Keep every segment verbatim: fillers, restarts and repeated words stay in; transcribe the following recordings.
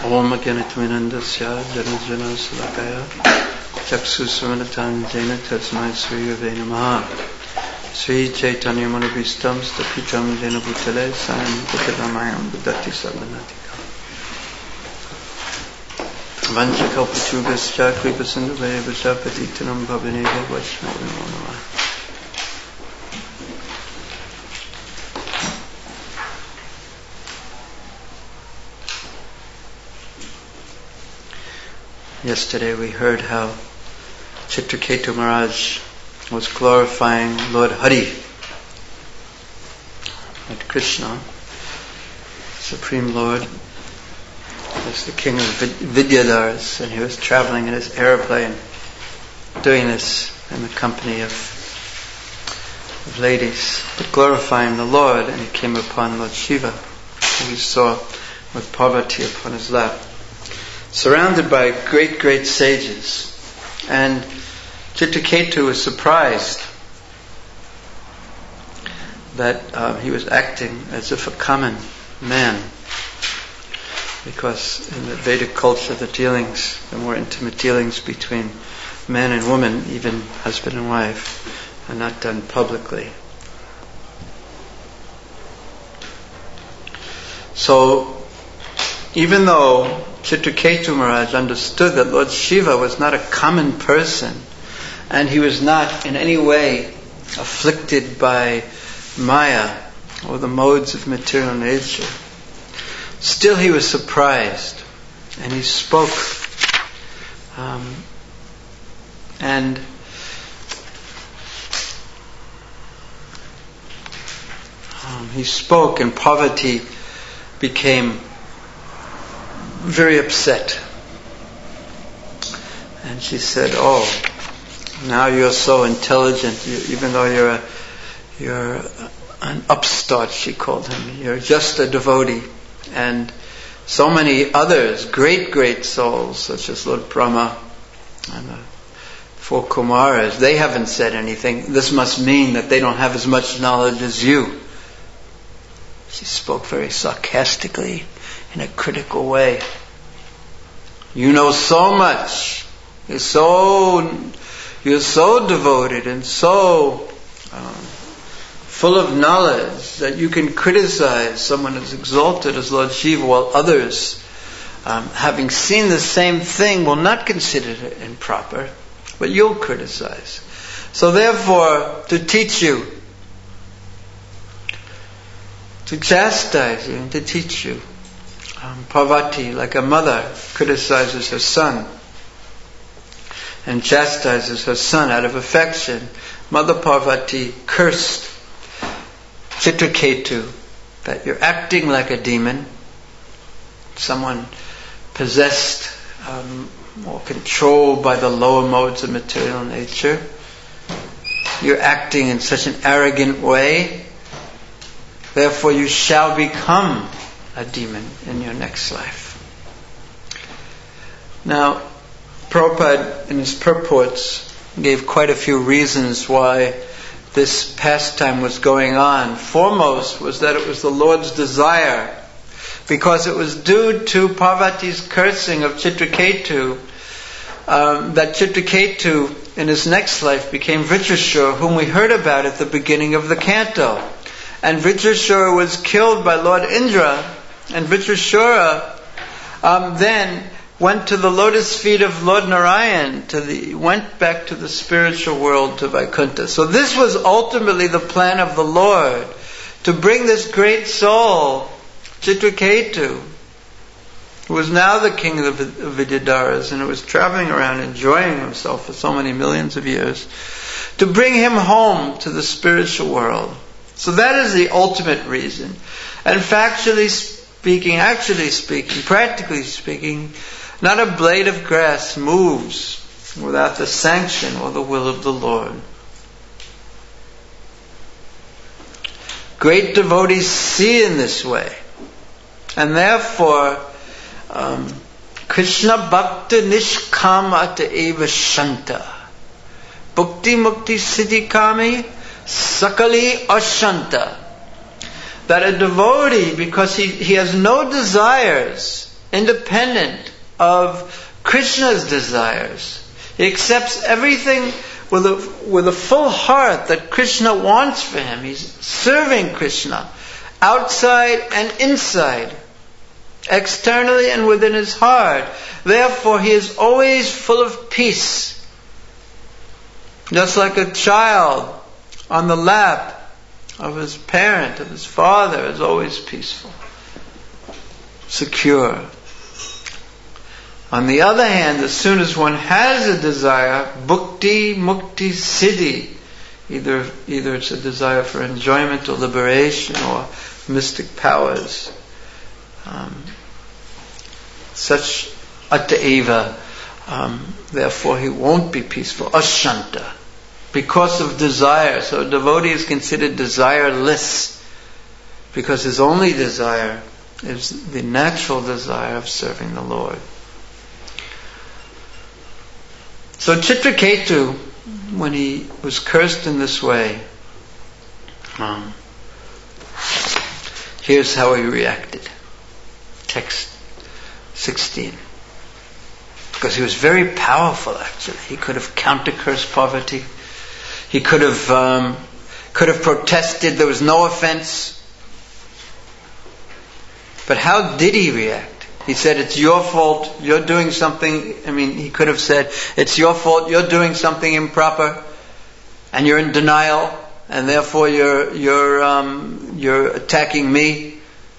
Om Aganitvinandasya Janajana Salakaya Chaksusvanatanjena Tasmai Sri Ave Namaha Sri Chaitanya Manubhistam Stapitam Jena Bhutale Sayam Bhuttadamayam Buddhati Sabanatika Vanchakalpachubhascha Kripasindhave Vajapatitanam Bhavaneva Vaishnava Namaha. Yesterday we heard how Chitraketu Maharaj was glorifying Lord Hari, Lord Krishna, Supreme Lord, as the king of Vidyadharas, and he was traveling in his aeroplane, doing this in the company of, of ladies, but glorifying the Lord, and he came upon Lord Shiva, who he saw with Parvati upon his lap, surrounded by great, great sages. And Chitraketu was surprised that um, he was acting as if a common man, because in the Vedic culture the dealings, the more intimate dealings between man and woman, even husband and wife, are not done publicly. So even though Chitraketu Maharaj understood that Lord Shiva was not a common person, and he was not in any way afflicted by Maya or the modes of material nature, still he was surprised, and he spoke um, and um, he spoke and Parvati became very upset, and she said, "Oh, now you're so intelligent. You, even though you're a, you're an upstart," she called him. "You're just a devotee, and so many others, great, great souls, such as Lord Brahma and the four Kumaras, they haven't said anything. This must mean that they don't have as much knowledge as you." She spoke very sarcastically, in a critical way. "You know so much. You're so, you're so devoted and so um, full of knowledge that you can criticize someone as exalted as Lord Shiva, while others, um, having seen the same thing, will not consider it improper, but you'll criticize. So therefore, to teach you, to chastise you and to teach you, Um, Parvati, like a mother, criticizes her son and chastises her son out of affection. Mother Parvati cursed Chitraketu that you're acting like a demon, someone possessed um, or controlled by the lower modes of material nature. You're acting in such an arrogant way, therefore you shall become a demon in your next life. Now, Prabhupada in his purports gave quite a few reasons why this pastime was going on. Foremost was that it was the Lord's desire, because it was due to Parvati's cursing of Chitraketu um, that Chitraketu in his next life became Vritrashura, whom we heard about at the beginning of the canto. And Vritrashura was killed by Lord Indra, and Vritrashura um, then went to the lotus feet of Lord Narayan, to the, went back to the spiritual world, to Vaikuntha. So this was ultimately the plan of the Lord, to bring this great soul, Chitraketu, who was now the king of the Vidyadharas, and who was traveling around enjoying himself for so many millions of years, to bring him home to the spiritual world. So that is the ultimate reason. And factually speaking, actually speaking, practically speaking, not a blade of grass moves without the sanction or the will of the Lord. Great devotees see in this way. And therefore, um, Krishna Bhakta Nishkamata Eva Shanta. Bhukti Mukti Siddhi Kami Sakali Ashanta. That a devotee, because he, he has no desires independent of Krishna's desires. He accepts everything with a, with a full heart that Krishna wants for him. He's serving Krishna outside and inside, externally and within his heart. Therefore, he is always full of peace. Just like a child on the lap of his parent, of his father, is always peaceful, secure. On the other hand, as soon as one has a desire, bhukti, mukti, siddhi, either, either it's a desire for enjoyment or liberation or mystic powers, um, such ataiva, um, therefore he won't be peaceful, ashanta, because of desire. So a devotee is considered desireless because his only desire is the natural desire of serving the Lord. So Chitraketu, when he was cursed in this way, um, here's how he reacted. Text sixteen. Because he was very powerful, actually. He could have counter-cursed poverty. He could have um, could have protested. There was no offense. But how did he react? He said, it's your fault, you're doing something. I mean, he could have said, it's your fault, you're doing something improper, and you're in denial, and therefore you're you're um, you're attacking me.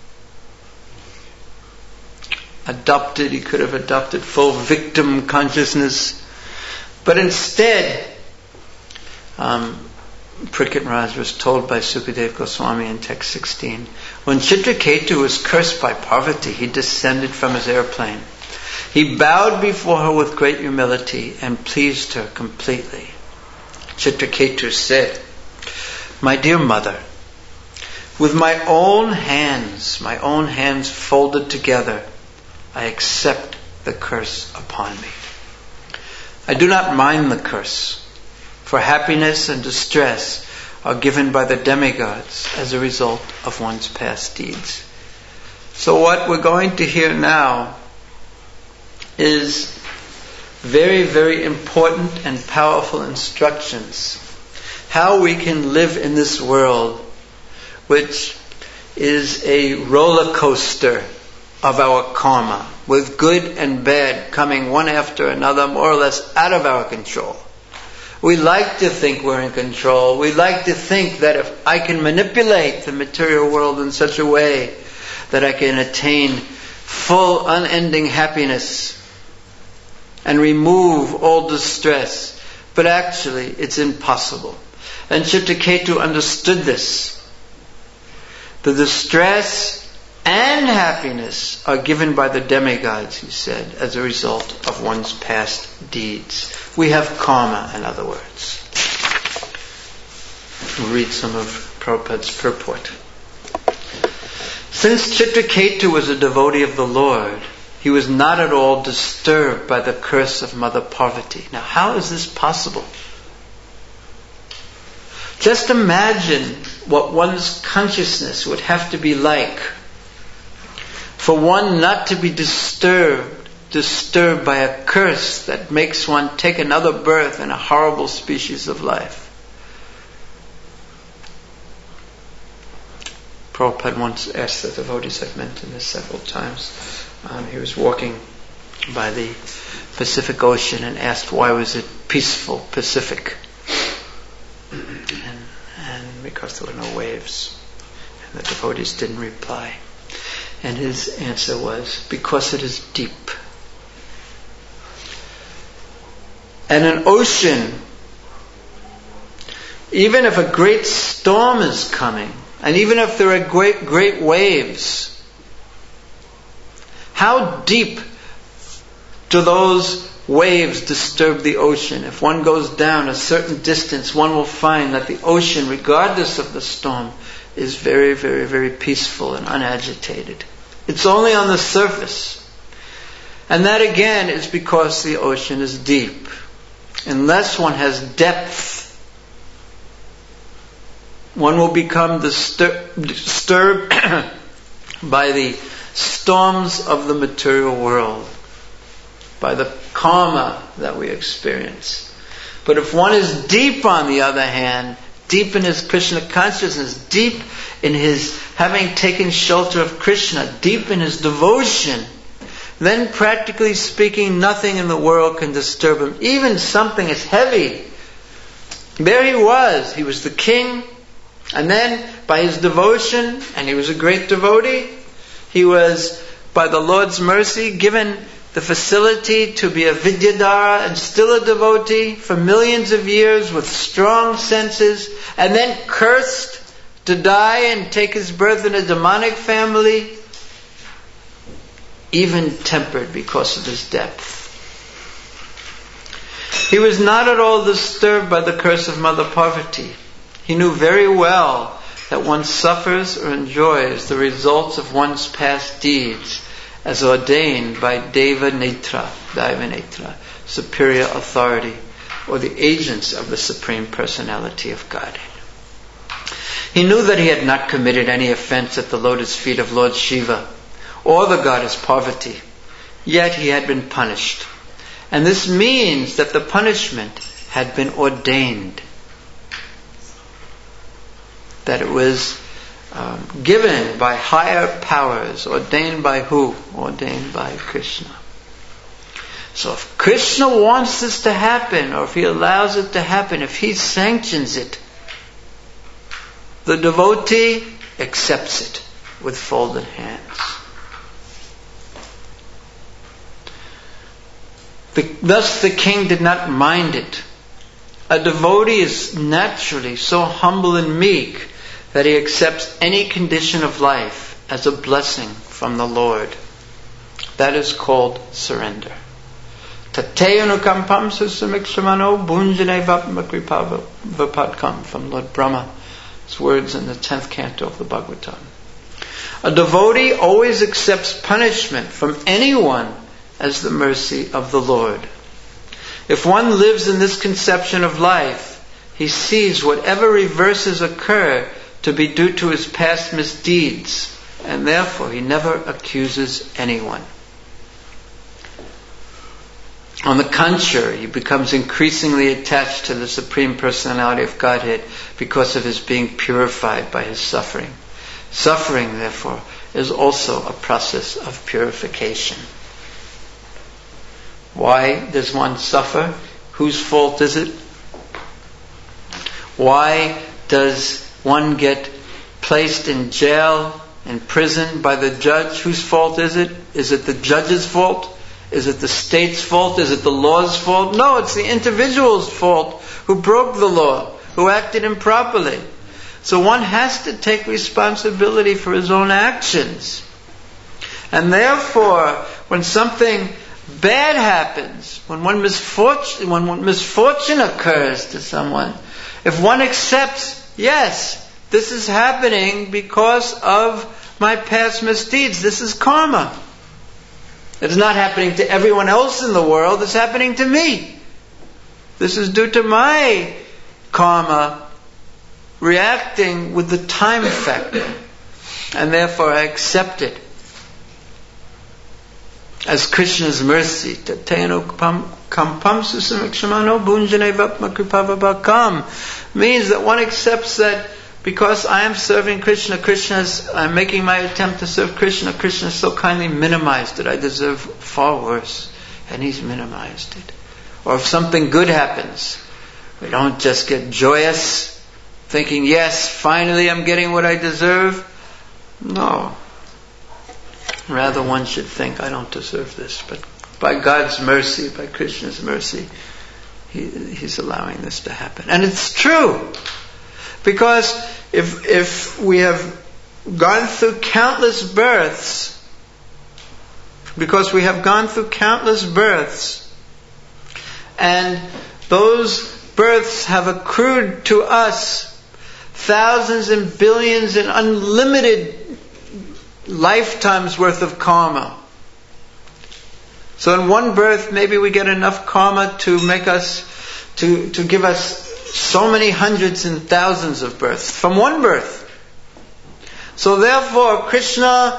Adopted, he could have adopted full victim consciousness, but instead, um, Parikshit Maharaj was told by Sukadeva Goswami in text sixteen, when Chitraketu was cursed by poverty, he descended from his airplane. He bowed before her with great humility and pleased her completely. Chitraketu said, my dear mother, with my own hands, my own hands folded together, I accept the curse upon me. I do not mind the curse, for happiness and distress are given by the demigods as a result of one's past deeds. So what we're going to hear now is very, very important and powerful instructions. How we can live in this world, which is a roller coaster of our karma, with good and bad coming one after another, more or less out of our control. We like to think we're in control. We like to think that if I can manipulate the material world in such a way that I can attain full, unending happiness and remove all distress. But actually, it's impossible. And Chitraketu understood this. The distress and happiness are given by the demigods, he said, as a result of one's past deeds. We have karma, in other words. We'll read some of Prabhupada's purport. Since Chitraketu was a devotee of the Lord, he was not at all disturbed by the curse of Mother Parvati. Now, how is this possible? Just imagine what one's consciousness would have to be like for one not to be disturbed, disturbed by a curse that makes one take another birth in a horrible species of life. Prabhupada once asked the devotees, I've mentioned this several times, um, he was walking by the Pacific Ocean and asked why was it peaceful, Pacific? And, and because there were no waves. And the devotees didn't reply. And his answer was, because it is deep. And an ocean, even if a great storm is coming, and even if there are great, great waves, how deep do those waves disturb the ocean? If one goes down a certain distance, one will find that the ocean, regardless of the storm, is very, very, very peaceful and unagitated. It's only on the surface. And that again is because the ocean is deep. Unless one has depth, one will become distur- disturbed by the storms of the material world, by the karma that we experience. But if one is deep, on the other hand, deep in his Krishna consciousness, deep in his having taken shelter of Krishna, deep in his devotion, then practically speaking, nothing in the world can disturb him. Even something as heavy. There he was. He was the king. And then, by his devotion, and he was a great devotee, he was, by the Lord's mercy, given the facility to be a Vidyadhara and still a devotee for millions of years with strong senses, and then cursed to die and take his birth in a demonic family, even tempered because of his depth. He was not at all disturbed by the curse of Mother Parvati. He knew very well that one suffers or enjoys the results of one's past deeds as ordained by Deva Netra, Deva Netra, superior authority, or the agents of the Supreme Personality of Godhead. He knew that he had not committed any offense at the lotus feet of Lord Shiva or the goddess Parvati, yet he had been punished. And this means that the punishment had been ordained. That it was um, given by higher powers. Ordained by who? Ordained by Krishna. So if Krishna wants this to happen, or if he allows it to happen, if he sanctions it, the devotee accepts it with folded hands. The, thus the king did not mind it. A devotee is naturally so humble and meek that he accepts any condition of life as a blessing from the Lord. That is called surrender. Tateyanukampam susamikshramano bunjane vapmakripa vapadkam, from Lord Brahma. His words in the tenth canto of the Bhagavatam. A devotee always accepts punishment from anyone as the mercy of the Lord. If one lives in this conception of life, he sees whatever reverses occur to be due to his past misdeeds, and therefore he never accuses anyone. On the contrary, he becomes increasingly attached to the Supreme Personality of Godhead because of his being purified by his suffering. Suffering, therefore, is also a process of purification. Why does one suffer? Whose fault is it? Why does one get placed in jail, in prison by the judge? Whose fault is it? Is it the judge's fault? Is it the state's fault? Is it the law's fault? No, it's the individual's fault who broke the law, who acted improperly. So one has to take responsibility for his own actions. And therefore, when something bad happens, when one misfortune, when one misfortune occurs to someone, if one accepts, yes, this is happening because of my past misdeeds, this is karma. It's not happening to everyone else in the world, it's happening to me. This is due to my karma reacting with the time factor, and therefore I accept it as Krishna's mercy. Means that one accepts that because I am serving Krishna, Krishna's, I'm making my attempt to serve Krishna, Krishna so kindly minimized it. I deserve far worse, and he's minimized it. Or if something good happens, we don't just get joyous, thinking, yes, finally I'm getting what I deserve. No. Rather, one should think, I don't deserve this, but by God's mercy, by Krishna's mercy, he, He's allowing this to happen. And it's true. Because if if we have gone through countless births, because we have gone through countless births, and those births have accrued to us thousands and billions and unlimited lifetimes worth of karma. So in one birth, maybe we get enough karma to make us, to, to give us so many hundreds and thousands of births from one birth. So therefore, Krishna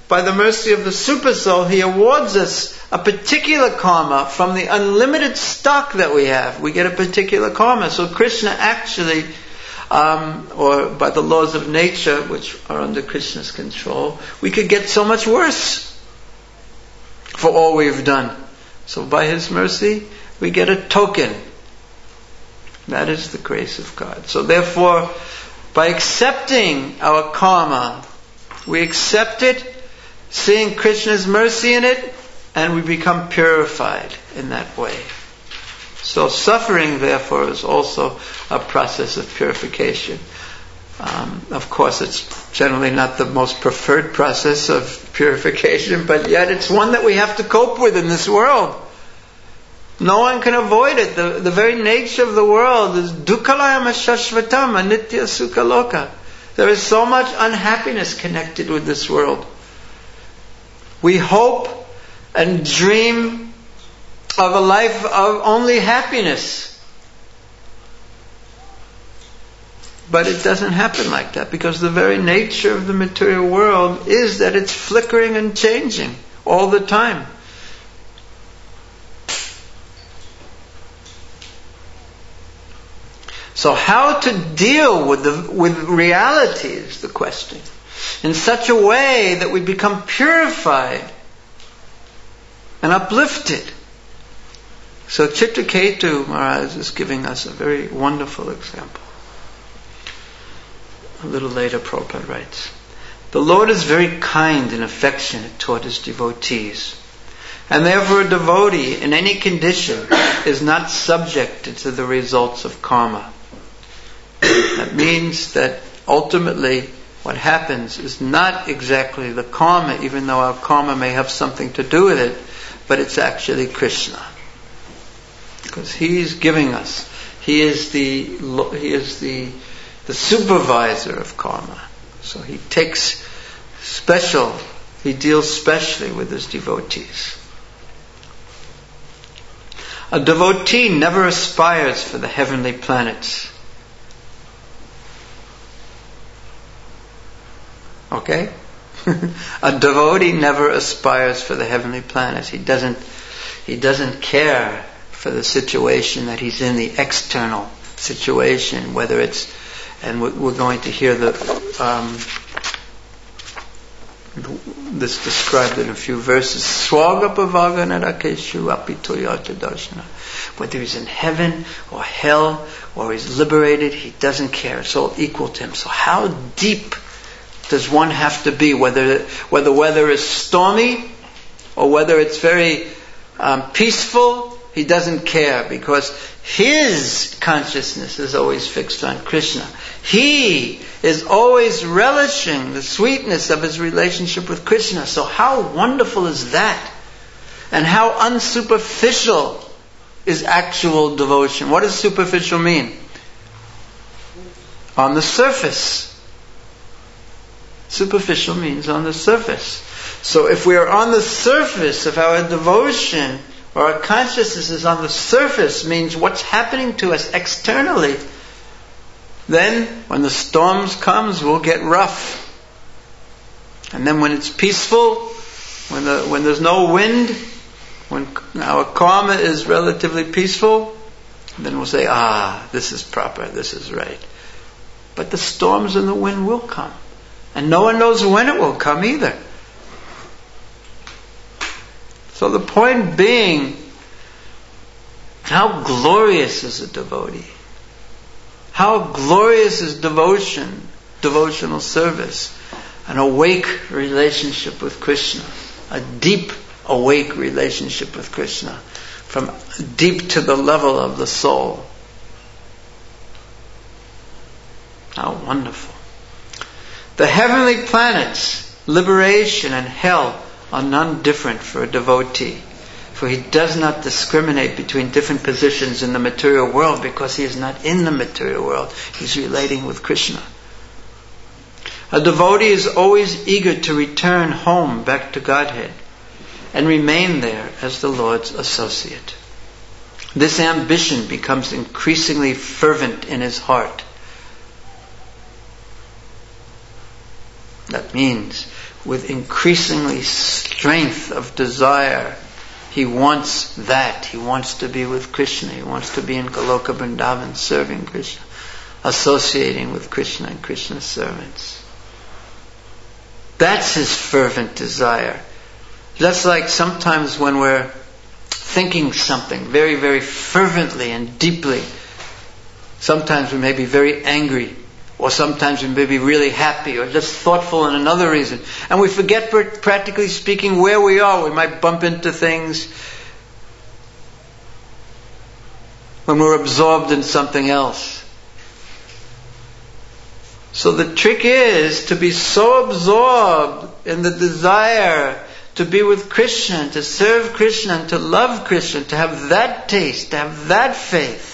by the mercy of the Super Soul, He awards us a particular karma from the unlimited stock that we have. We get a particular karma. So Krishna actually, um, or by the laws of nature, which are under Krishna's control, we could get so much worse for all we've done. So by His mercy, we get a token. That is the grace of God. So therefore, by accepting our karma, we accept it, seeing Krishna's mercy in it, and we become purified in that way. So suffering, therefore, is also a process of purification. Um, of course, it's generally not the most preferred process of purification, but yet it's one that we have to cope with in this world. No one can avoid it. The, the very nature of the world is dukkhalayam shashvatam anitya sukhaloka. There is so much unhappiness connected with this world. We hope and dream of a life of only happiness. But it doesn't happen like that, because the very nature of the material world is that it's flickering and changing all the time. So how to deal with the with reality is the question, in such a way that we become purified and uplifted. So Chitraketu Maharaj is giving us a very wonderful example. A little later, Prabhupada writes, the Lord is very kind and affectionate toward His devotees, and therefore a devotee in any condition is not subjected to the results of karma. That means that ultimately what happens is not exactly the karma, even though our karma may have something to do with it, but it's actually Krishna. Because He's giving us. He is the He is the the supervisor of karma. So He takes special, He deals specially with His devotees. A devotee never aspires for the heavenly planets. Okay? A devotee never aspires for the heavenly planets. He doesn't he doesn't care for the situation that he's in, the external situation, whether it's, and we're going to hear the um, this described in a few verses. Whether he's in heaven or hell or he's liberated, he doesn't care. It's all equal to him. So how deep does one have to be, whether whether the weather is stormy or whether it's very um, peaceful? He doesn't care, because his consciousness is always fixed on Krishna. He is always relishing the sweetness of his relationship with Krishna. So how wonderful is that? And how unsuperficial is actual devotion? What does superficial mean? On the surface. Superficial means on the surface. So if we are on the surface of our devotion, or our consciousness is on the surface, means what's happening to us externally, then when the storms comes, we'll get rough. And then when it's peaceful, when the when there's no wind, when our karma is relatively peaceful, then we'll say, ah, this is proper, this is right. But the storms and the wind will come. And no one knows when it will come either. So the point being, how glorious is a devotee? How glorious is devotion, devotional service, an awake relationship with Krishna, a deep awake relationship with Krishna, from deep to the level of the soul. How wonderful. The heavenly planets, liberation and hell, are none different for a devotee. For he does not discriminate between different positions in the material world, because he is not in the material world. He's relating with Krishna. A devotee is always eager to return home back to Godhead and remain there as the Lord's associate. This ambition becomes increasingly fervent in his heart. That means with increasingly strength of desire. He wants that. He wants to be with Krishna. He wants to be in Goloka Vrindavan serving Krishna, associating with Krishna and Krishna's servants. That's his fervent desire. Just like sometimes when we're thinking something very, very fervently and deeply, sometimes we may be very angry, or sometimes we may be really happy, or just thoughtful in another reason. And we forget, practically speaking, where we are. We might bump into things when we're absorbed in something else. So the trick is to be so absorbed in the desire to be with Krishna, to serve Krishna, and to love Krishna, to have that taste, to have that faith,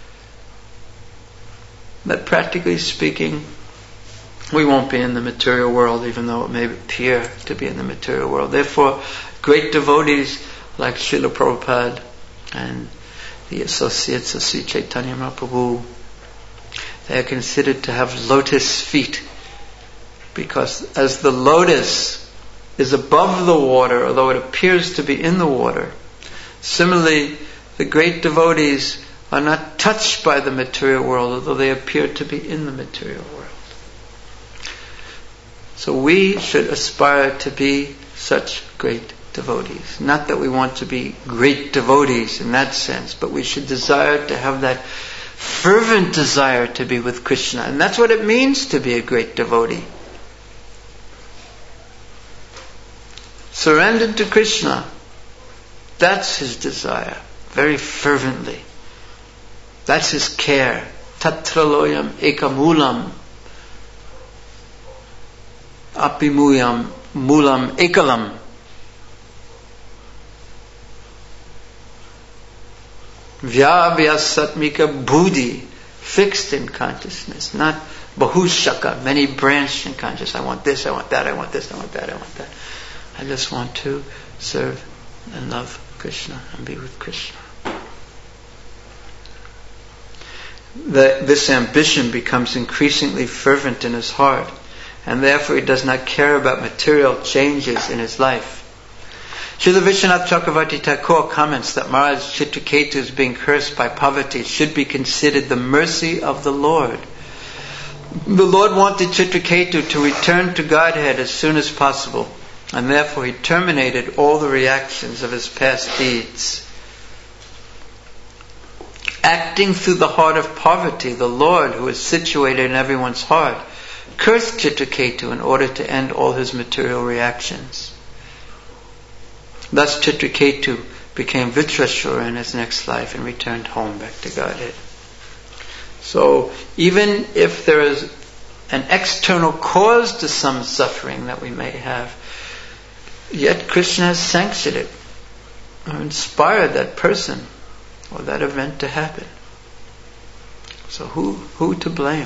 that practically speaking, we won't be in the material world, even though it may appear to be in the material world. Therefore, great devotees like Srila Prabhupada and the associates of Sri Chaitanya Mahaprabhu, they are considered to have lotus feet, because as the lotus is above the water, although it appears to be in the water, similarly, the great devotees are not touched by the material world, although they appear to be in the material world. So we should aspire to be such great devotees. Not that we want to be great devotees in that sense, but we should desire to have that fervent desire to be with Krishna. And that's what it means to be a great devotee. Surrendered to Krishna. That's his desire, very fervently. That's his care. Tatraloyam ekamulam apimuyam mulam ekalam. Vyavyasatmika buddhi, fixed in consciousness, not bahushaka, many branched in consciousness. I want this, I want that, I want this, I want that, I want that. I just want to serve and love Krishna and be with Krishna. The, this ambition becomes increasingly fervent in his heart, and therefore he does not care about material changes in his life. Srila Vishwanath Chakravarti Thakur comments that Maharaj Chitraketu's being cursed by poverty should be considered the mercy of the Lord. The Lord wanted Chitraketu to return to Godhead as soon as possible, and therefore he terminated all the reactions of his past deeds. Acting through the heart of poverty, the Lord, who is situated in everyone's heart, cursed Chitraketu in order to end all his material reactions. Thus Chitraketu became Vitrasura in his next life and returned home back to Godhead. So even if there is an external cause to some suffering that we may have, yet Krishna has sanctioned it, or inspired that person or that event to happen. So who who to blame?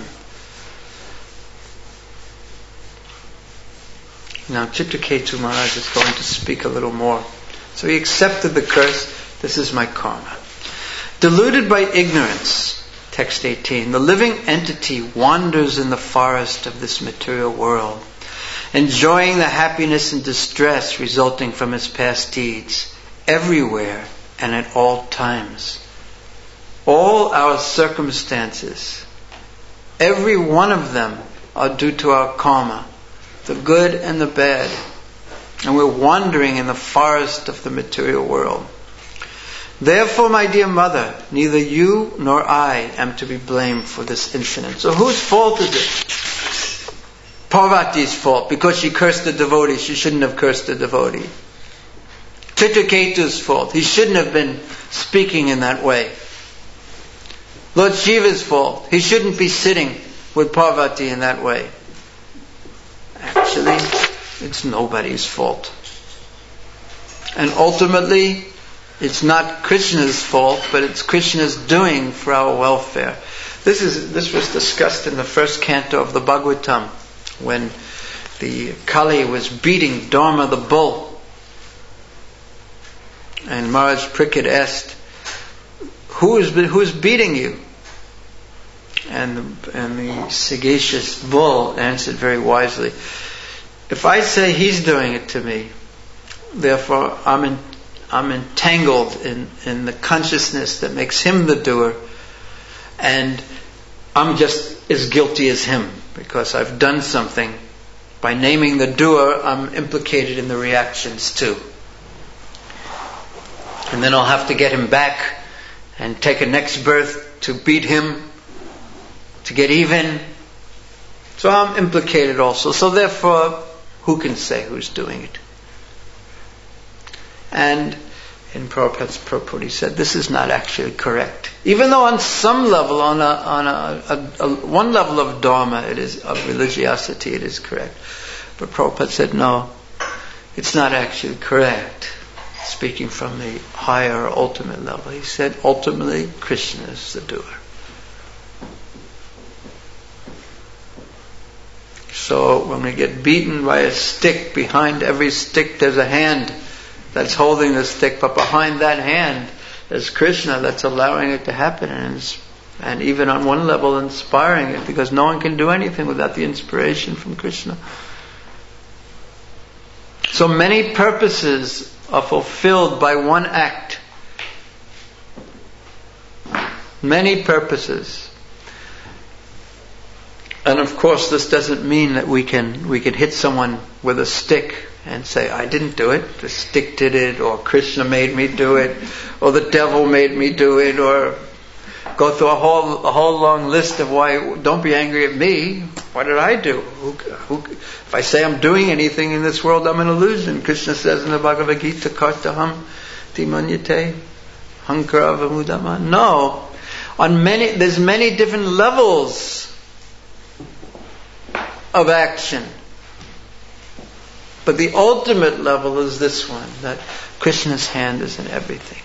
Now Chitraketu Maharaj is going to speak a little more. So he accepted the curse. This is my karma. Deluded by ignorance, text eighteen, the living entity wanders in the forest of this material world, enjoying the happiness and distress resulting from his past deeds, everywhere and at all times. All our circumstances, every one of them, are due to our karma, the good and the bad. And we're wandering in the forest of the material world. Therefore, my dear mother, neither you nor I am to be blamed for this incident. So whose fault is it? Parvati's fault, because she cursed the devotee. She shouldn't have cursed the devotee. Chitraketu's fault. He shouldn't have been speaking in that way. Lord Shiva's fault. He shouldn't be sitting with Parvati in that way. Actually, it's nobody's fault. And ultimately, it's not Krishna's fault, but it's Krishna's doing for our welfare. This is this was discussed in the first canto of the Bhagavatam, when the Kali was beating Dharma the bull. And Maharaj Parikshit asked, Who is, who is beating you? And the, and the sagacious bull answered very wisely, If I say he's doing it to me, therefore I'm in, I'm entangled in, in the consciousness that makes him the doer, and I'm just as guilty as him because I've done something. By naming the doer, I'm implicated in the reactions too. And then I'll have to get him back and take a next birth to beat him, to get even. So I'm implicated also. So therefore, who can say who's doing it? And in Prabhupada's purport, he said this is not actually correct. Even though on some level, on a on a, a, a one level of dharma, it is of religiosity, it is correct. But Prabhupada said no, it's not actually correct. Speaking from the higher, ultimate level, he said ultimately Krishna is the doer. So when we get beaten by a stick, behind every stick there's a hand that's holding the stick, but behind that hand is Krishna that's allowing it to happen, and, and even on one level inspiring it, because no one can do anything without the inspiration from Krishna. So many purposes are fulfilled by one act. Many purposes. And of course this doesn't mean that we can we can hit someone with a stick and say, I didn't do it, the stick did it, or Krishna made me do it, or the devil made me do it, or go through a whole a whole long list of why, don't be angry at me, what did I do? Who, who, if I say I'm doing anything in this world, I'm an illusion. Krishna says in the Bhagavad Gita, Kartaham timanyate hankara vamudama. No. On many, there's many different levels of action. But the ultimate level is this one, that Krishna's hand is in everything.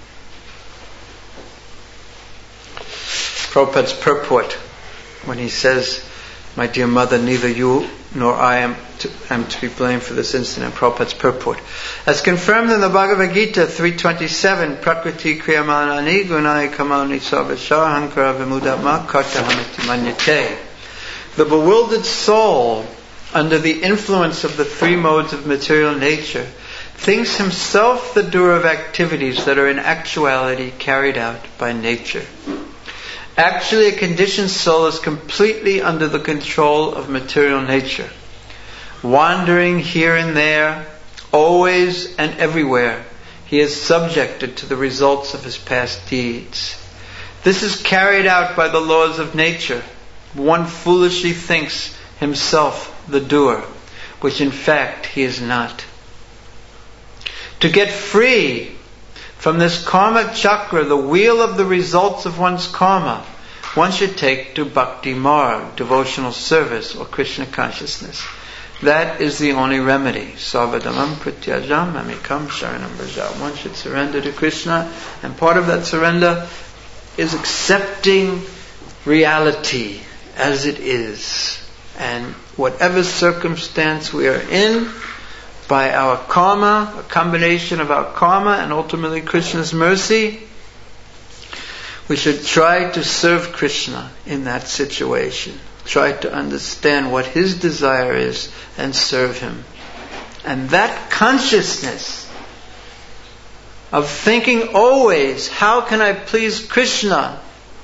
Prabhupada's purport, when he says, my dear mother, neither you nor I am to, am to be blamed for this incident. Prabhupada's purport, as confirmed in the Bhagavad Gita three twenty-seven, Prakriti kriyamanani gunai kamani sarvashar hankara vimudama kartahamiti manyate. The bewildered soul, under the influence of the three modes of material nature, thinks himself the doer of activities that are in actuality carried out by nature. Actually, a conditioned soul is completely under the control of material nature. Wandering here and there, always and everywhere, he is subjected to the results of his past deeds. This is carried out by the laws of nature. One foolishly thinks himself the doer, which in fact he is not. To get free from this karma chakra, the wheel of the results of one's karma, one should take to bhakti marg, devotional service or Krishna consciousness. That is the only remedy. Sarvadhamam pratyajam amikam sharanam vraja. One should surrender to Krishna, and part of that surrender is accepting reality as it is. And whatever circumstance we are in, by our karma, a combination of our karma and ultimately Krishna's mercy, we should try to serve Krishna in that situation. Try to understand what his desire is and serve him. And that consciousness of thinking always, how can I please Krishna,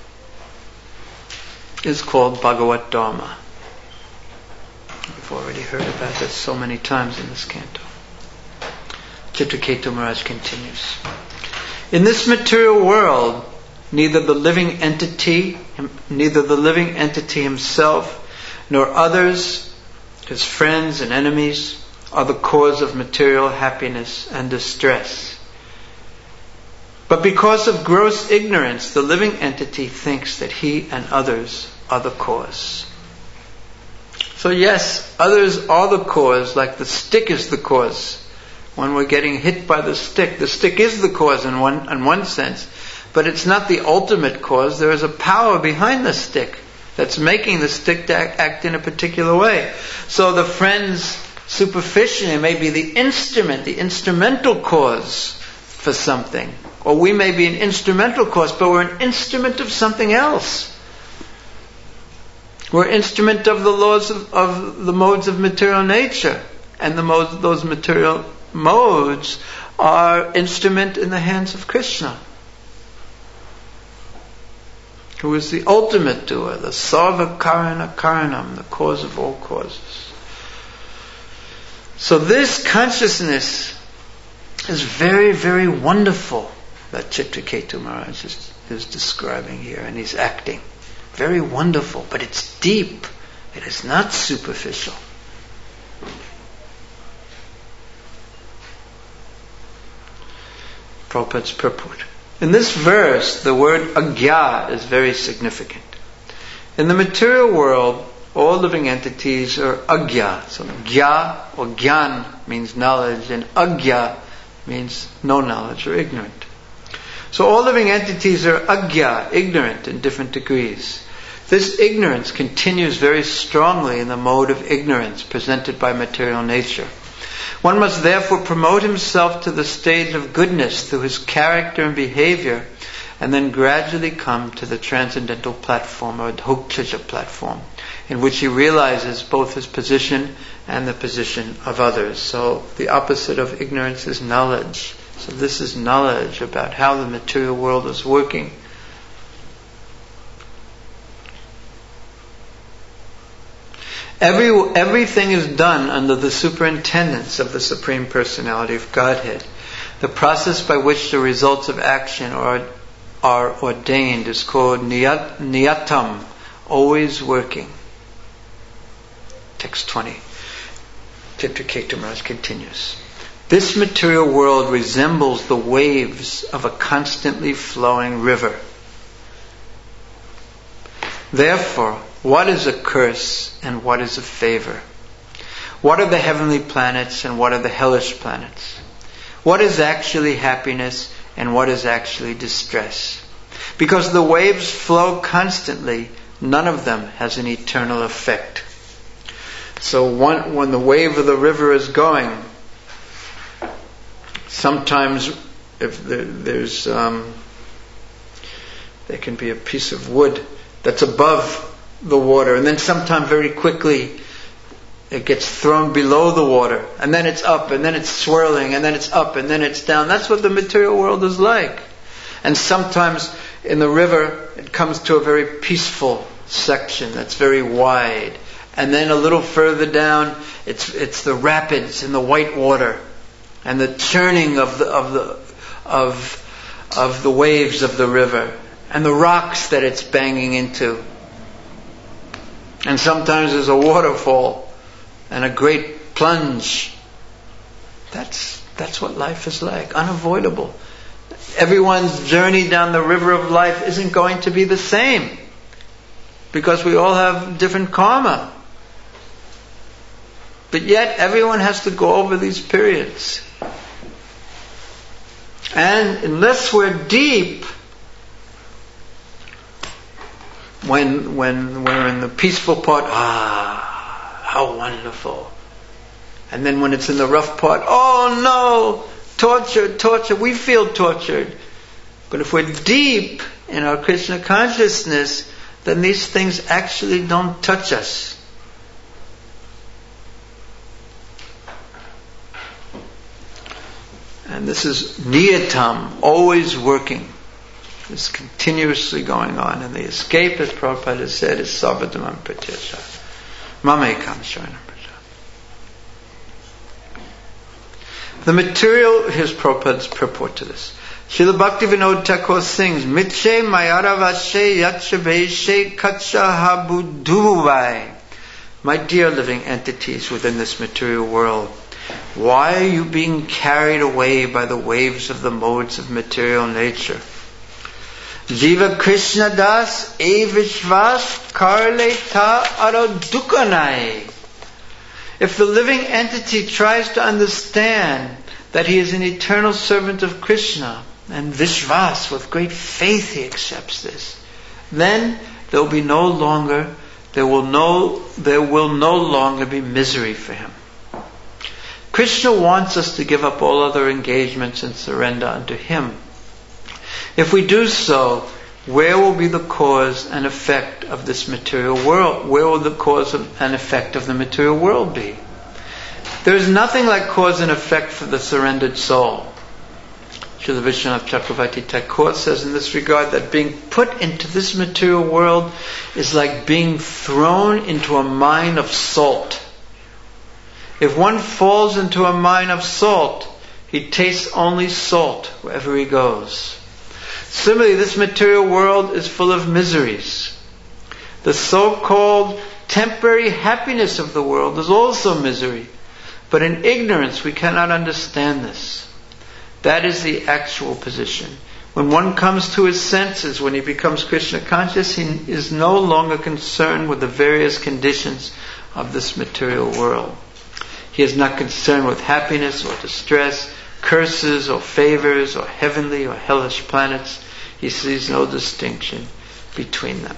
is called Bhagavat Dharma. We've already heard about this so many times in this canto. Chitraketu Maharaj continues. In this material world, neither the living entity, neither the living entity himself, nor others, his friends and enemies, are the cause of material happiness and distress. But because of gross ignorance, the living entity thinks that he and others are the cause. So yes, others are the cause, like the stick is the cause. When we're getting hit by the stick, the stick is the cause in one, in one sense, but it's not the ultimate cause. There is a power behind the stick that's making the stick to act, act in a particular way. So the friends superficially may be the instrument, the instrumental cause for something. Or we may be an instrumental cause, but we're an instrument of something else. We're instrument of the laws of, of the modes of material nature. and the modes, those material modes are instrument in the hands of Krishna, who is the ultimate doer, the Sarva Karana Karanam, the cause of all causes. So this consciousness is very, very wonderful that Chitraketu Maharaj is, is describing here, and he's acting. Very wonderful, but it's deep. It is not superficial. Prabhupada's purport. In this verse, the word agya is very significant. In the material world, all living entities are agya. So gya or gyan means knowledge, and agya means no knowledge or ignorant. So all living entities are agya, ignorant in different degrees. This ignorance continues very strongly in the mode of ignorance presented by material nature. One must therefore promote himself to the stage of goodness through his character and behavior, and then gradually come to the transcendental platform, or Dhokchaja platform, in which he realizes both his position and the position of others. So the opposite of ignorance is knowledge. So this is knowledge about how the material world is working. Every, everything is done under the superintendence of the Supreme Personality of Godhead. The process by which the results of action are, are ordained is called niyat, niyatam, always working. Text twenty. Chitraketu Maharaj continues. This material world resembles the waves of a constantly flowing river. Therefore, what is a curse and what is a favor? What are the heavenly planets and what are the hellish planets? What is actually happiness and what is actually distress? Because the waves flow constantly, none of them has an eternal effect. So one, when the wave of the river is going, sometimes if there, there's um, there can be a piece of wood that's above the water, and then sometime very quickly it gets thrown below the water, and then it's up, and then it's swirling, and then it's up, and then it's down. That's what the material world is like. And sometimes in the river it comes to a very peaceful section that's very wide, and then a little further down it's it's the rapids and the white water and the churning of the of the of of the waves of the river and the rocks that it's banging into. And sometimes there's a waterfall and a great plunge. That's that's what life is like, unavoidable. Everyone's journey down the river of life isn't going to be the same, because we all have different karma. But yet everyone has to go over these periods. And unless we're deep, When when we're in the peaceful part, ah, how wonderful. And then when it's in the rough part, oh no, torture, torture, we feel tortured. But if we're deep in our Krishna consciousness, then these things actually don't touch us. And this is niyatam, always working. It's continuously going on, and the escape, as Prabhupada has said, is sarvadhamam pratyasha. Mamekam sharanam praja. The material, here's Prabhupada's purport to this. Srila Bhaktivinoda Thakur sings, Mitche Mayaravashe Yachaveshe Kacha Habuduvai. My dear living entities within this material world, why are you being carried away by the waves of the modes of material nature? Jiva Krishna Das E Vishvas Karle Ta Aradukanai. If the living entity tries to understand that he is an eternal servant of Krishna, and Vishvas, with great faith he accepts this, then there will be no longer, there will no, there will no longer be misery for him. Krishna wants us to give up all other engagements and surrender unto him. If we do so, where will be the cause and effect of this material world? Where will the cause and effect of the material world be? There is nothing like cause and effect for the surrendered soul. Srila Vishwanath Chakravarti Thakur says in this regard that being put into this material world is like being thrown into a mine of salt. If one falls into a mine of salt, he tastes only salt wherever he goes. Similarly, this material world is full of miseries. The so-called temporary happiness of the world is also misery. But in ignorance, we cannot understand this. That is the actual position. When one comes to his senses, when he becomes Krishna conscious, he is no longer concerned with the various conditions of this material world. He is not concerned with happiness or distress, curses or favors, or heavenly or hellish planets. He sees no distinction between them.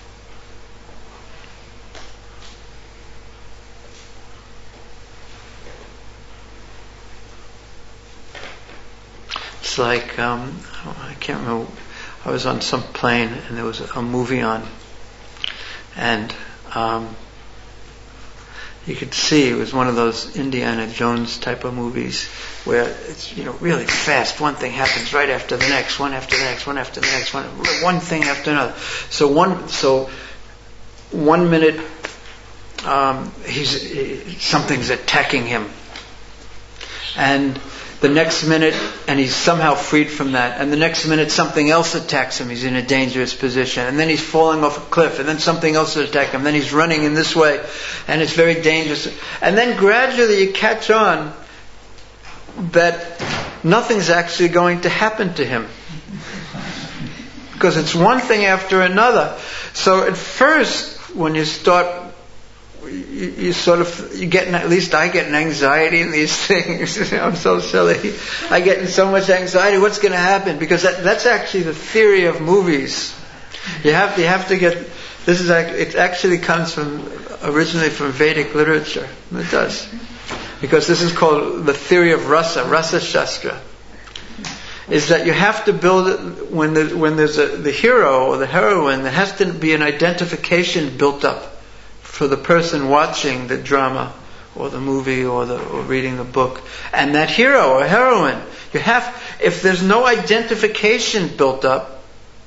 It's like, um, I can't remember, I was on some plane and there was a movie on, and um, you could see it was one of those Indiana Jones type of movies where it's, you know, really fast. One thing happens right after the next, one after the next, one after the next, one one thing after another. So one, so one minute, um, he's he, something's attacking him, and the next minute, and he's somehow freed from that. And the next minute, something else attacks him. He's in a dangerous position. And then he's falling off a cliff. And then something else will attack him. Then he's running in this way. And it's very dangerous. And then gradually you catch on that nothing's actually going to happen to him. Because it's one thing after another. So at first, when you start, you, you sort of, you get, at least I get an anxiety in these things. I'm so silly. I get in so much anxiety. What's going to happen? Because that, that's actually the theory of movies. You have to, you have to get, this is, it actually comes from, originally from Vedic literature. It does. Because this is called the theory of rasa, rasa shastra. Is that you have to build it, when the, when there's a, the hero or the heroine, there has to be an identification built up for the person watching the drama or the movie or the or reading the book, and that hero or heroine. You have, if there's no identification built up,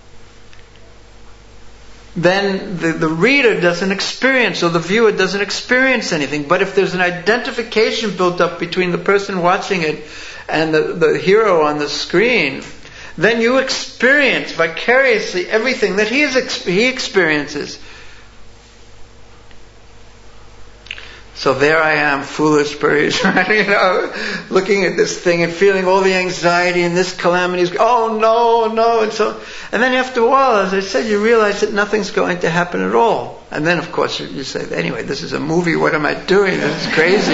then the, the reader doesn't experience, or the viewer doesn't experience anything. But if there's an identification built up between the person watching it and the, the hero on the screen, then you experience vicariously everything that he is he experiences. So there I am, foolish Parishar, you know, looking at this thing and feeling all the anxiety and this calamity. Oh no, no, and so, and then after a while, as I said, you realize that nothing's going to happen at all. And then, of course, you, you say, anyway, this is a movie. What am I doing? This is crazy.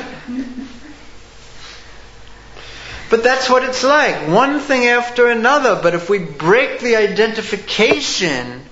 But that's what it's like, one thing after another. But if we break the identification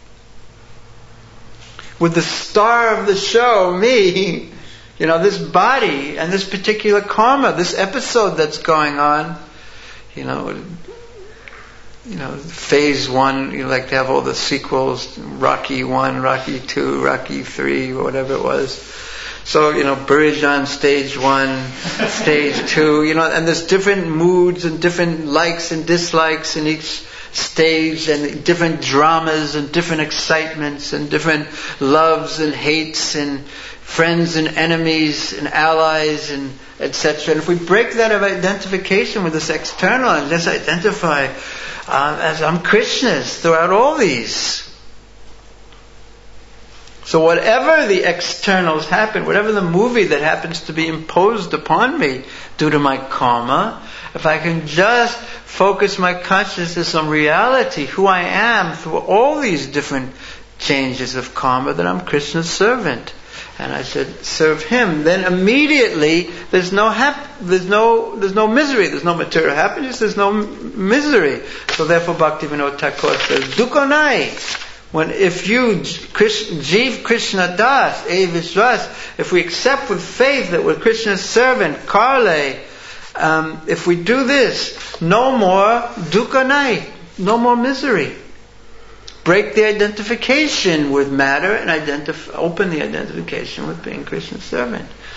with the star of the show, me, you know, this body and this particular karma, this episode that's going on, you know, you know, phase one, you like to have all the sequels, Rocky one, Rocky two, Rocky three, whatever it was. So, you know, Burijan stage one, stage two, you know, and there's different moods and different likes and dislikes in each stage, and different dramas and different excitements and different loves and hates and friends and enemies and allies and et cetera. And if we break that of identification with this external and just identify uh, as I'm Krishna's throughout all these. So whatever the externals happen, whatever the movie that happens to be imposed upon me due to my karma, if I can just focus my consciousness on reality, who I am through all these different changes of karma, that I'm Krishna's servant, and I should serve him, then immediately there's no hap- there's no there's no misery, there's no material happiness, there's no m- misery. So therefore, Bhaktivinoda Thakur says, "Dukha nai." When if you Jiv Krishna Das, E Vishwas, if we accept with faith that we're Krishna's servant, Karle, um, if we do this, no more dukkha nai, no more misery. Break the identification with matter and identif- open the identification with being Krishna's servant.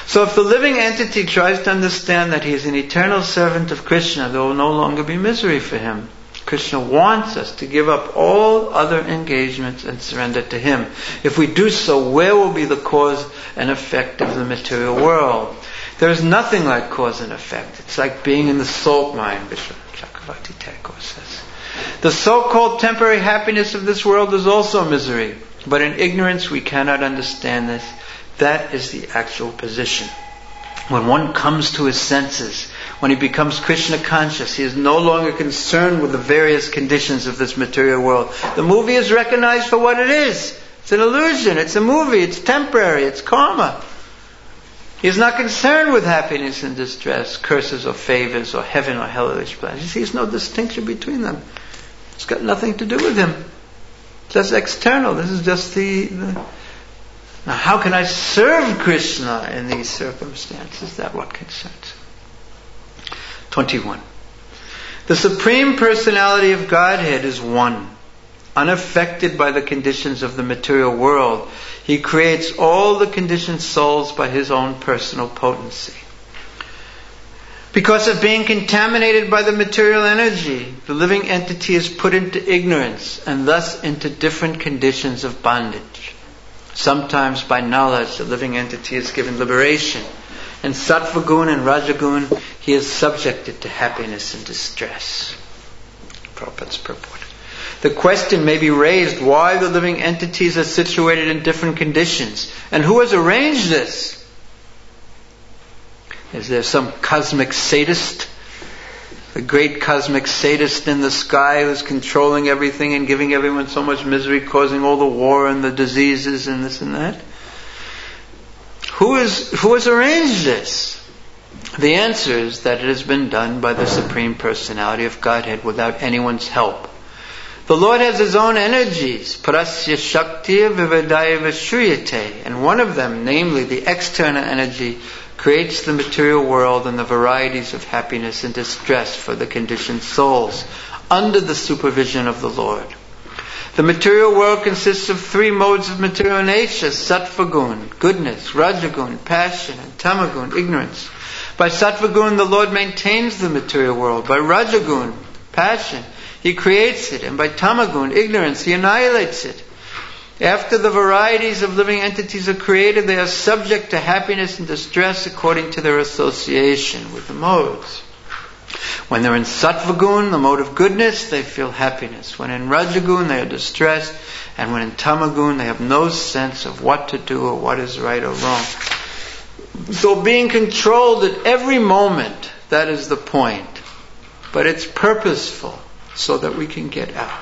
So if the living entity tries to understand that he is an eternal servant of Krishna, there will no longer be misery for him. Krishna wants us to give up all other engagements and surrender to him. If we do so, where will be the cause and effect of the material world? There is nothing like cause and effect. It's like being in the salt mine, Bishop Chakravarti Thakur says. The so-called temporary happiness of this world is also misery. But in ignorance we cannot understand this. That is the actual position. When one comes to his senses, when he becomes Krishna conscious, he is no longer concerned with the various conditions of this material world. The movie is recognized for what it is. It's an illusion. It's a movie. It's temporary. It's karma. He is not concerned with happiness and distress, curses or favors, or heaven or hellish pleasures. He sees no distinction between them. It's got nothing to do with him. Just external. This is just the... the Now, how can I serve Krishna in these circumstances? That's what concerns. twenty-one. The Supreme Personality of Godhead is one, unaffected by the conditions of the material world. He creates all the conditioned souls by his own personal potency. Because of being contaminated by the material energy, the living entity is put into ignorance and thus into different conditions of bondage. Sometimes by knowledge, the living entity is given liberation. In Sattva Gun and Rajagun, he is subjected to happiness and distress. Prabhupada's purport. The question may be raised why the living entities are situated in different conditions, and who has arranged this? Is there some cosmic sadist? The great cosmic sadist in the sky who's controlling everything and giving everyone so much misery, causing all the war and the diseases and this and that? Who is, who has arranged this? The answer is that it has been done by the Supreme Personality of Godhead without anyone's help. The Lord has His own energies, Prasya Shaktiya Vivadaya Vashriyate, and one of them, namely the external energy, creates the material world and the varieties of happiness and distress for the conditioned souls, under the supervision of the Lord. The material world consists of three modes of material nature: Sattva Gun, goodness; Rajagun, passion; and Tamagun, ignorance. By Sattva Gun, the Lord maintains the material world. By Rajagun, passion, He creates it. And by Tamagun, ignorance, He annihilates it. After the varieties of living entities are created, they are subject to happiness and distress according to their association with the modes. When they're in Sattva Gun, the mode of goodness, they feel happiness. When in Rajagun, they are distressed. And when in Tamagun, they have no sense of what to do or what is right or wrong. So being controlled at every moment, that is the point. But it's purposeful so that we can get out.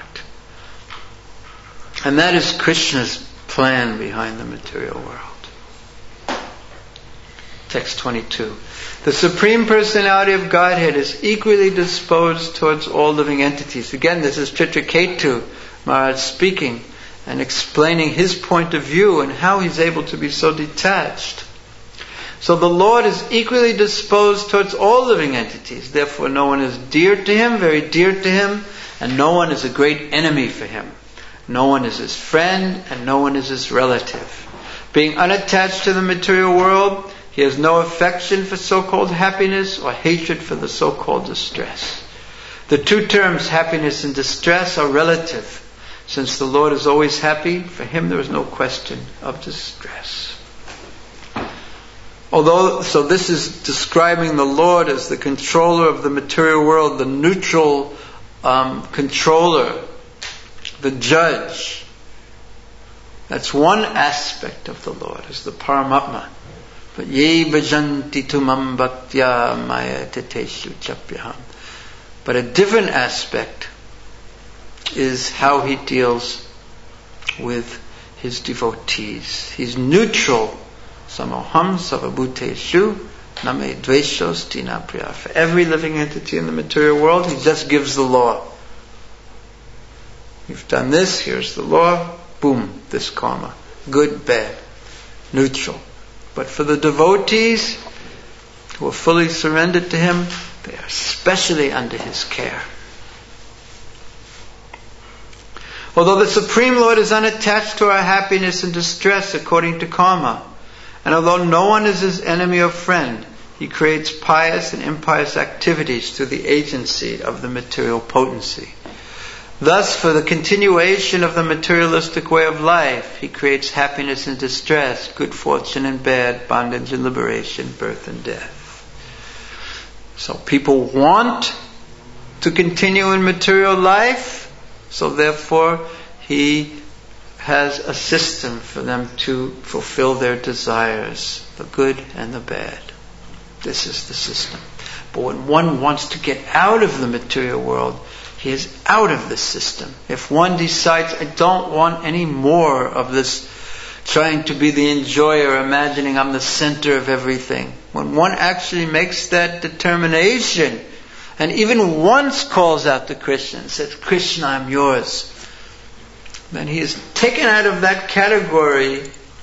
And that is Krishna's plan behind the material world. Text twenty-two. The Supreme Personality of Godhead is equally disposed towards all living entities. Again, this is Chitraketu Maharaj speaking and explaining his point of view and how he's able to be so detached. So the Lord is equally disposed towards all living entities. Therefore, no one is dear to Him, very dear to Him, and no one is a great enemy for Him. No one is His friend, and no one is His relative. Being unattached to the material world, He has no affection for so-called happiness or hatred for the so-called distress. The two terms, happiness and distress, are relative. Since the Lord is always happy, for Him there is no question of distress. Although, so this is describing the Lord as the controller of the material world, the neutral um, controller, the judge. That's one aspect of the Lord, as the Paramatma. But ye bhajanti tumam bhaktya maya teteshu chapyaham. But a different aspect is how He deals with His devotees. He's neutral. Samoham savabhuteshu name dveshos tina priya. For every living entity in the material world, He just gives the law. You've done this, here's the law, boom, this karma. Good, bad, neutral. But for the devotees who are fully surrendered to Him, they are especially under His care. Although the Supreme Lord is unattached to our happiness and distress according to karma, And although no one is his enemy or friend, he creates pious and impious activities through the agency of the material potency. Thus, for the continuation of the materialistic way of life, he creates happiness and distress, good fortune and bad, bondage and liberation, birth and death. So people want to continue in material life, so therefore he has a system for them to fulfill their desires, the good and the bad. This is the system. But when one wants to get out of the material world, he is out of the system. If one decides, I don't want any more of this trying to be the enjoyer, imagining I'm the center of everything. When one actually makes that determination, and even once calls out to Krishna and says, Krishna, I'm yours, then he is taken out of that category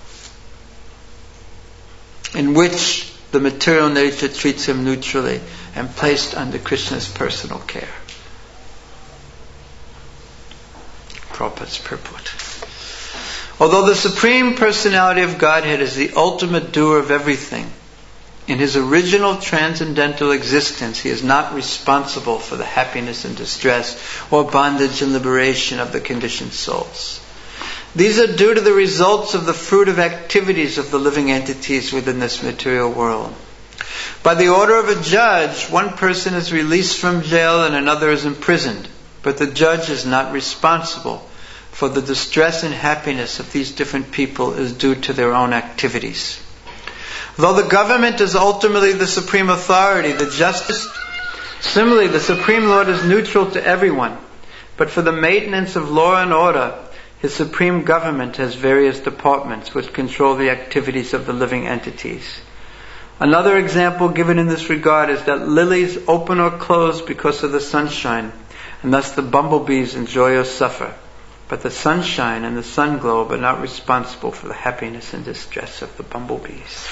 in which the material nature treats him neutrally and placed under Krishna's personal care. Prabhupada's purport. Although the Supreme Personality of Godhead is the ultimate doer of everything, in his original transcendental existence, he is not responsible for the happiness and distress or bondage and liberation of the conditioned souls. These are due to the results of the fruit of activities of the living entities within this material world. By the order of a judge, one person is released from jail and another is imprisoned, but the judge is not responsible, for the distress and happiness of these different people is due to their own activities. Though the government is ultimately the supreme authority, the justice, similarly the Supreme Lord is neutral to everyone, but for the maintenance of law and order, his supreme government has various departments which control the activities of the living entities. Another example given in this regard is that lilies open or close because of the sunshine, and thus the bumblebees enjoy or suffer. But the sunshine and the sun globe are not responsible for the happiness and distress of the bumblebees.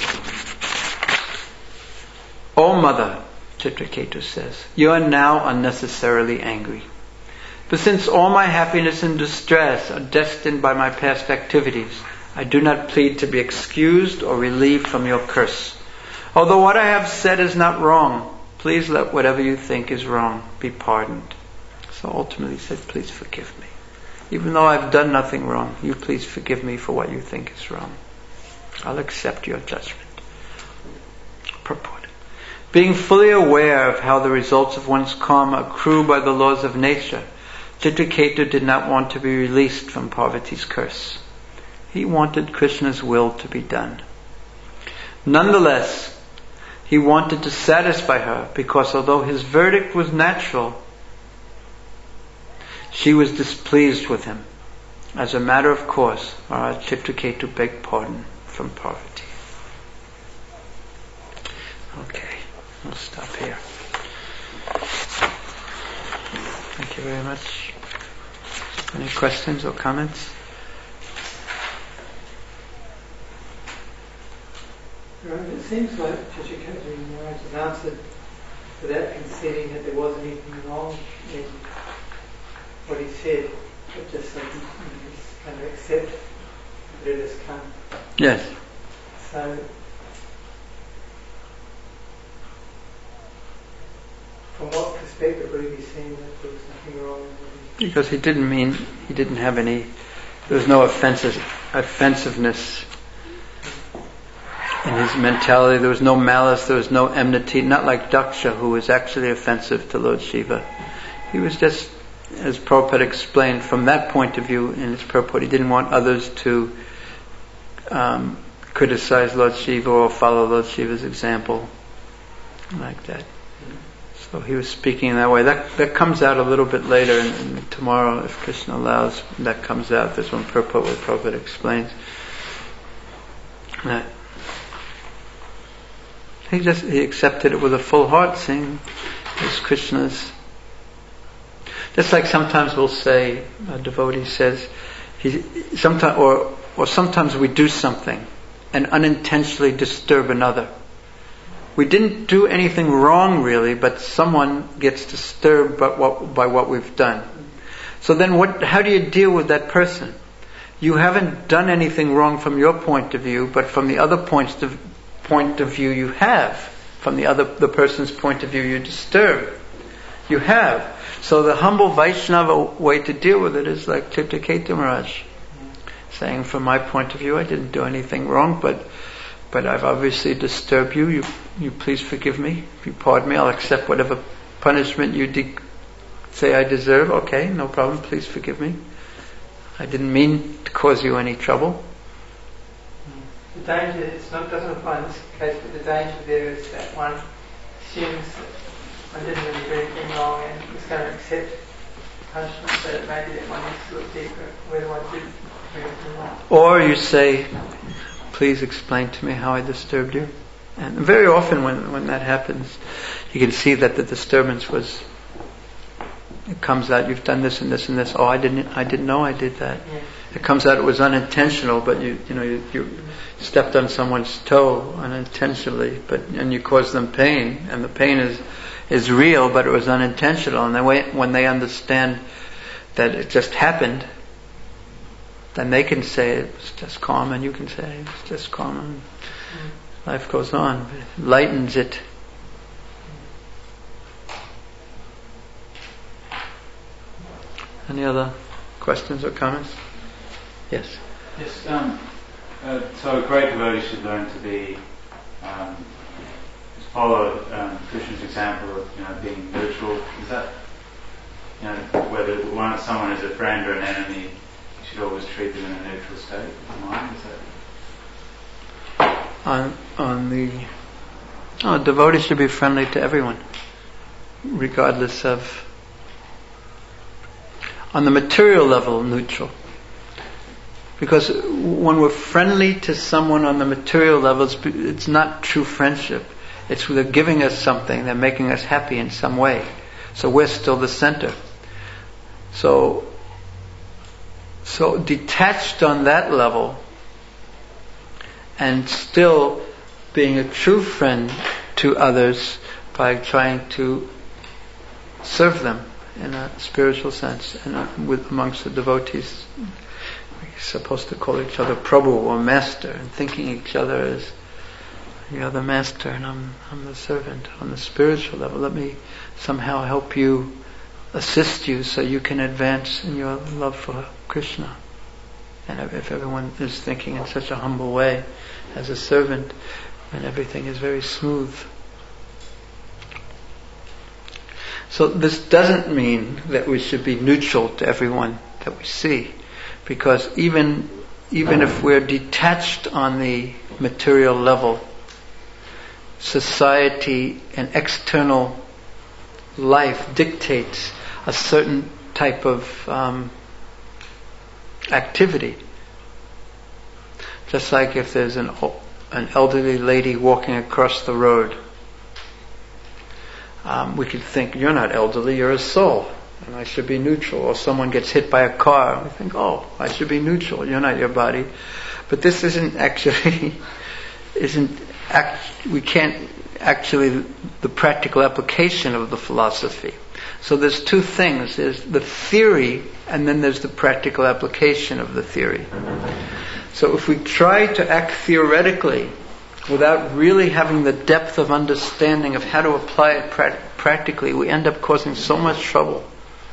O Mother, Chitraketu says, you are now unnecessarily angry. But since all my happiness and distress are destined by my past activities, I do not plead to be excused or relieved from your curse. Although what I have said is not wrong, please let whatever you think is wrong be pardoned. So ultimately he said, please forgive me. Even though I've done nothing wrong, you please forgive me for what you think is wrong. I'll accept your judgment. Purport. Being fully aware of how the results of one's karma accrue by the laws of nature, Chitraketu did not want to be released from Parvati's curse. He wanted Krishna's will to be done. Nonetheless, he wanted to satisfy her because although his verdict was natural, she was displeased with him. As a matter of course, Maharaj Chitraketu begged pardon from Parvati. Okay, we'll stop here. Thank you very much. Any questions or comments? Right, it seems like Chitraketu Maharaj has answered without conceding that there was anything wrong in what he said, but just like he's going to accept that it has come. Yes. So, from what perspective would he be saying that there was nothing wrong? Because he didn't mean, he didn't have any, there was no offensive, offensiveness in his mentality. There was no malice, there was no enmity, not like Daksha, who was actually offensive to Lord Shiva. He was just, as Prabhupada explained, from that point of view in his purport, he didn't want others to um, criticize Lord Shiva or follow Lord Shiva's example like that. So he was speaking in that way. That that comes out a little bit later, and, and tomorrow, if Krishna allows, that comes out. There's one purport where Prabhupada explains that he just he accepted it with a full heart, saying it's Krishna's. Just like sometimes we'll say, a devotee says, he sometimes or or sometimes we do something and unintentionally disturb another. We didn't do anything wrong really, but someone gets disturbed by what, by what we've done. So then what, how do you deal with that person? you haven't done anything wrong from your point of view, but from the other points of, point of view you have. From the other the person's point of view you disturb. You have. So the humble Vaishnava way to deal with it is like Tirthaketu Maharaj saying, from my point of view I didn't do anything wrong, but but I've obviously disturbed you. You you please forgive me. If you pardon me, I'll accept whatever punishment you de- say I deserve. Okay, no problem. Please forgive me. I didn't mean to cause you any trouble. The danger, it's not, doesn't apply in this case, but the danger there is that one assumes that one didn't really do anything wrong and is going to accept punishment, so that maybe that one needs to look deeper whether one didn't do anything wrong. Or you say, please explain to me how I disturbed you. And very often when, when that happens, you can see that the disturbance was, it comes out, you've done this and this and this. Oh, I didn't, I didn't know I did that. Yeah. It comes out it was unintentional, but you, you know, you, you stepped on someone's toe unintentionally, but and you caused them pain, and the pain is is real, but it was unintentional. And then when they understand that it just happened, then they can say it was just karma, and you can say it was just karma. And life goes on, it lightens it. Any other questions or comments? Yes. Yes. Um, uh, so a great devotee should learn to be um, follow um, Krishna's example of you know being neutral. Is that you know whether one someone is a friend or an enemy, you should always treat them in a neutral state of mind? Is that on on the oh, devotee should be friendly to everyone, regardless of. On the material level, neutral. Because when we're friendly to someone on the material level, it's, it's not true friendship. It's they're giving us something, they're making us happy in some way. So we're still the center. So, so detached on that level, and still being a true friend to others by trying to serve them in a spiritual sense, and uh, with amongst the devotees, we're supposed to call each other Prabhu or Master, and thinking each other as you're the Master and I'm I'm the servant. On the spiritual level, let me somehow help you, assist you, so you can advance in your love for Krishna. And if everyone is thinking in such a humble way, as a servant, then everything is very smooth. So this doesn't mean that we should be neutral to everyone that we see, because even even if we're detached on the material level, society and external life dictates a certain type of um, activity. Just like if there's an an elderly lady walking across the road. Um, we could think, you're not elderly, you're a soul, and I should be neutral. Or someone gets hit by a car, we think, oh, I should be neutral, you're not your body. But this isn't actually, isn't, act, we can't actually, the practical application of the philosophy. So there's two things, there's the theory, and then there's the practical application of the theory. So if we try to act theoretically, without really having the depth of understanding of how to apply it pra- practically, we end up causing so much trouble.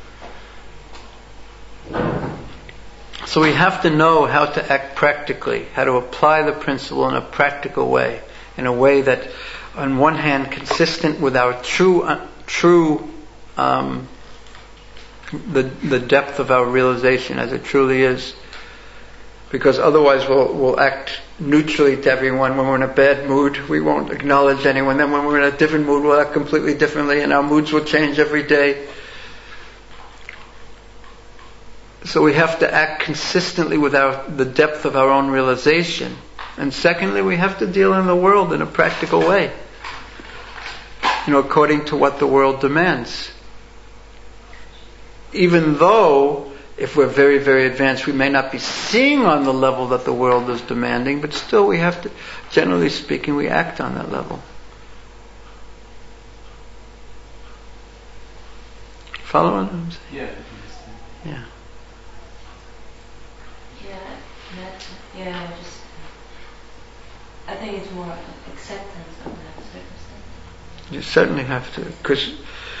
So we have to know how to act practically, how to apply the principle in a practical way, in a way that, on one hand, consistent with our true, uh, true, um, the the depth of our realization as it truly is. Because otherwise we'll, we'll act neutrally to everyone. When we're in a bad mood, we won't acknowledge anyone. Then when we're in a different mood, we'll act completely differently, and our moods will change every day. So we have to act consistently with our, the depth of our own realization. And secondly, we have to deal in the world in a practical way, you know, according to what the world demands. Even though, if we're very, very advanced, we may not be seeing on the level that the world is demanding, but still we have to, generally speaking, we act on that level. Follow what I'm saying? Yeah. Yeah. Yeah, yeah, just I think it's more acceptance of that circumstance. You certainly have to, because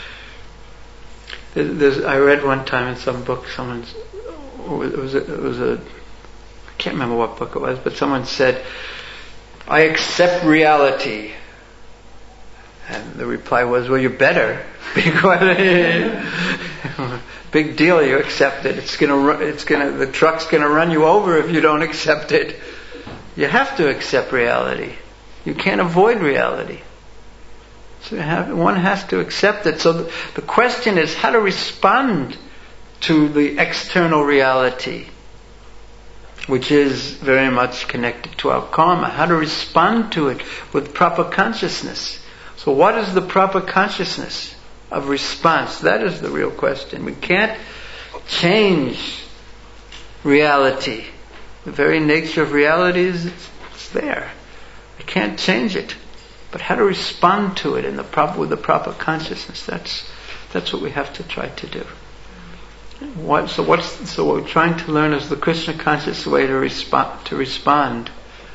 there's, I read one time in some book, someone's, it was a, it was a, I can't remember what book it was, but someone said, I accept reality. And the reply was, well, you better, because big deal, you accept it. It's gonna, it's gonna, the truck's gonna run you over if you don't accept it. You have to accept reality. You can't avoid reality. So you have, one has to accept it. So the, the question is how to respond to the external reality, which is very much connected to our karma. How to respond to it with proper consciousness. So what is the proper consciousness of response? That is the real question. We can't change reality. The very nature of reality is it's, it's there. We can't change it. But how to respond to it in the proper, with the proper consciousness, that's that's what we have to try to do. What, so what's so what we're trying to learn is the Krishna conscious way to respond to respond.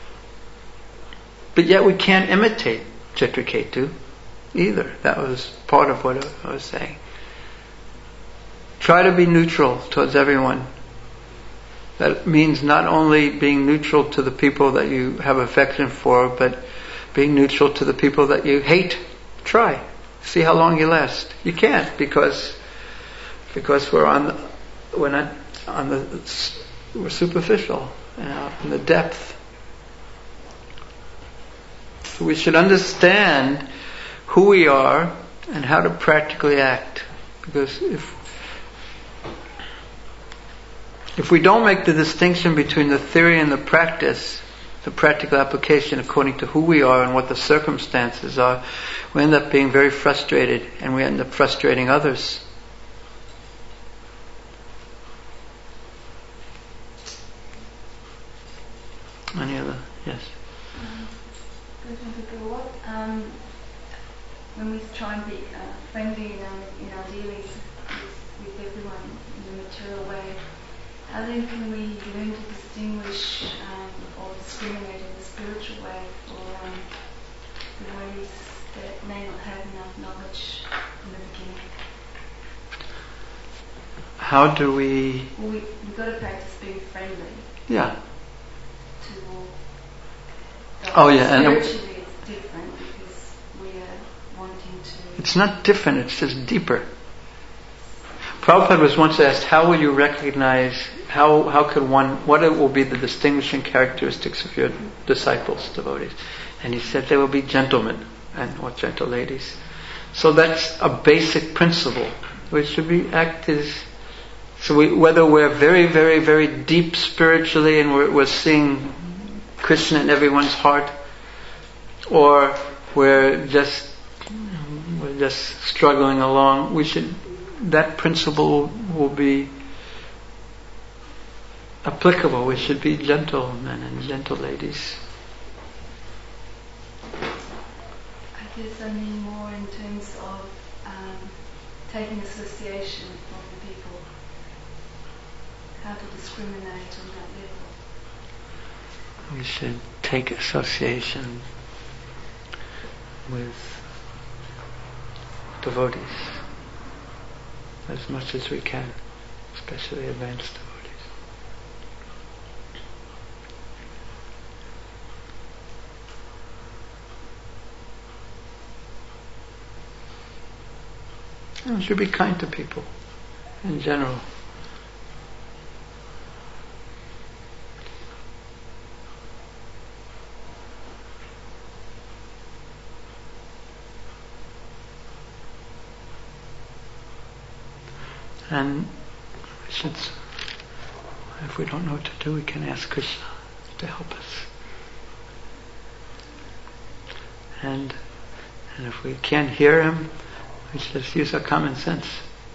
But yet we can't imitate Chitraketu either. That was part of what I was saying. Try to be neutral towards everyone. That means not only being neutral to the people that you have affection for, but being neutral to the people that you hate. Try. See how long you last. You can't because because we're on the, we're not on the we're superficial, you know, in the depth. So we should understand who we are and how to practically act. Because if if we don't make the distinction between the theory and the practice, the practical application according to who we are and what the circumstances are, we end up being very frustrated and we end up frustrating others. Any other? Yes. Um, what, um, when we try and be uh, friendly in our, in our dealings with, with everyone in a material way, how then can we learn to distinguish um, or discriminate in the spiritual way for um, the ways that may not have enough knowledge in the beginning? How do we... Well, we, we've got to practice being friendly. Yeah. To oh yeah, and spiritually it's different because we are wanting to... It's not different, it's just deeper. Prabhupada was once asked, how will you recognize, how how could one, what will be the distinguishing characteristics of your disciples, devotees? And he said they will be gentlemen and or gentle ladies. So that's a basic principle. We should be act as, so we, whether we're very, very, very deep spiritually and we're, we're seeing Krishna in everyone's heart, or we're just we're just struggling along, we should, that principle will be applicable. We should be gentlemen and gentle ladies. I guess I mean more in terms of um, taking association from people, how to discriminate on that level. We should take association with devotees as much as we can, especially advanced devotees. And we should be kind to people in general. And we should, if we don't know what to do, we can ask Krishna to help us. And and if we can't hear him, we should just use our common sense.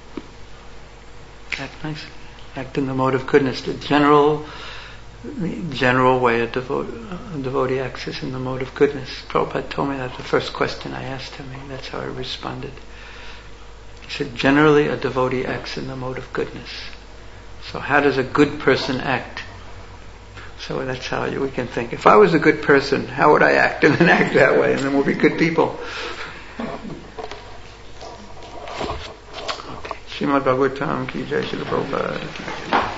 Act nicely. Act in the mode of goodness. The general the general way a, devo- a devotee acts is in the mode of goodness. Prabhupada told me that the first question I asked him, and that's how I responded. He said, generally a devotee acts in the mode of goodness. So how does a good person act? So that's how you, we can think. If I was a good person, how would I act? And then act that way, and then we'll be good people. Srimad Bhagavatam ki jai, Srila Prabhupada ki jai.